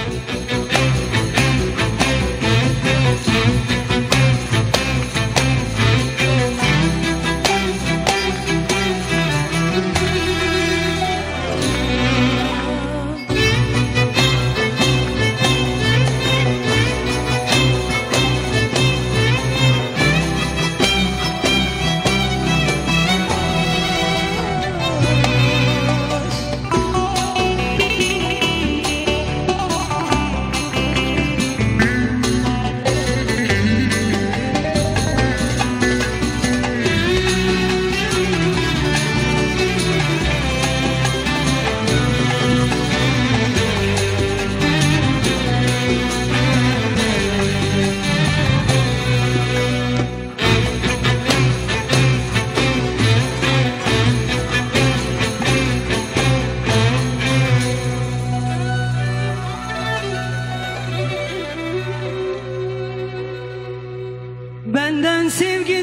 Benden sevgi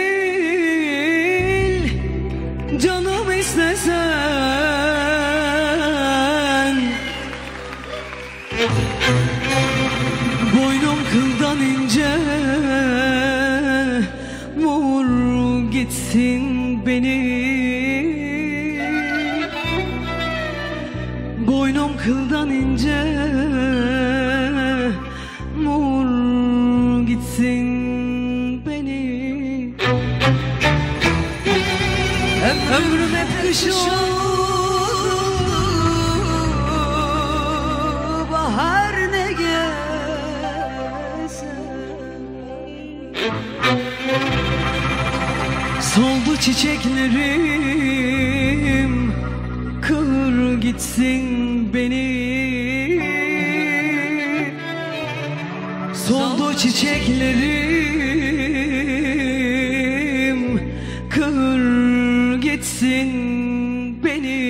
değil, canım istesen. Boynum kıldan ince, vur gitsin beni. Boynum kıldan ince, vur gitsin beni. Ömrüm hep kış oldu, bahar ne gelse. Soldu çiçeklerim, kır gitsin beni. Soldu çiçeklerim, kır gitsin beni.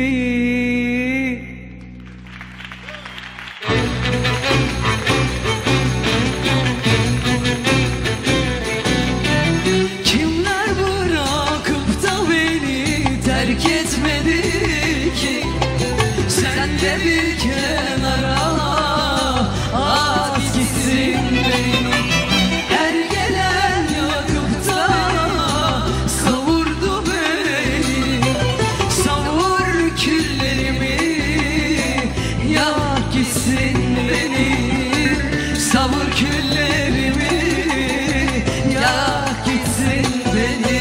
Kimler bırakıp da beni terk etmedi ki? Sen de bir kenara at gitsin beni. Her gelen yakıp da savurdu beni. Savur küllerimi, yak gitsin beni. Savur küllerimi, yak gitsin beni.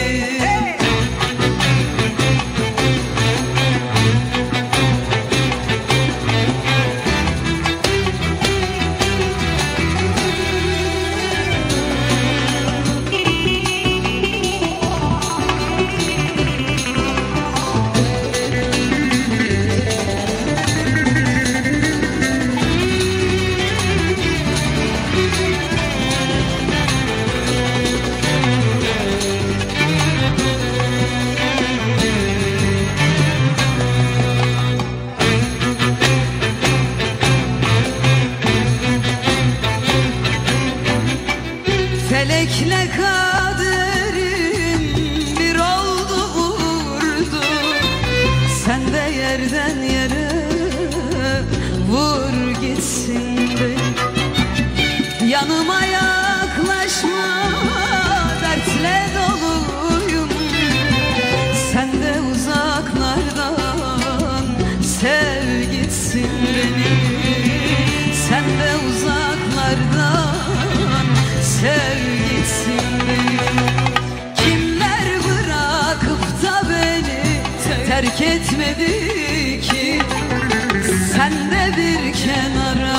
Felekle kaderim bir oldu vurdu. Sen de yerden yere vur gitsin beni. Yanıma yaklaşma, dertle doluyum. Sen de uzaklardan sev gitsin beni. Sen de uzaklardan sev gitsin beni. Kimler bırakıp da beni terk etmedi ki? Sen de bir kenara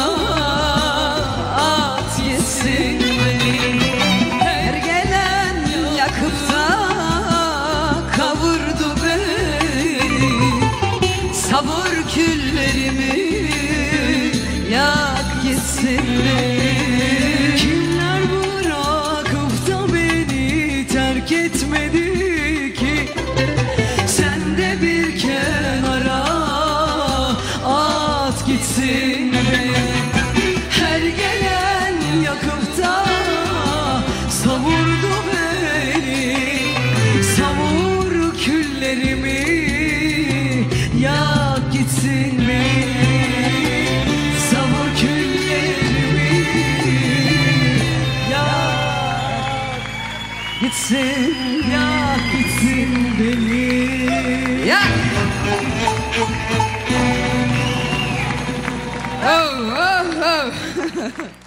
at gitsin beni. Her gelen yakıp da kavurdu beni. Savur küllerimi, yak gitsin beni. Kimler bırakıp da beni terk etmedi ki? Sen de bir kenara at gitsin beni. Her gelen yakıp da savurdu beni. Savur küllerimi, yak gitsin beni. Savur küllerimi, gitsin, yak gitsin beni. Ya. Oh, oh, oh.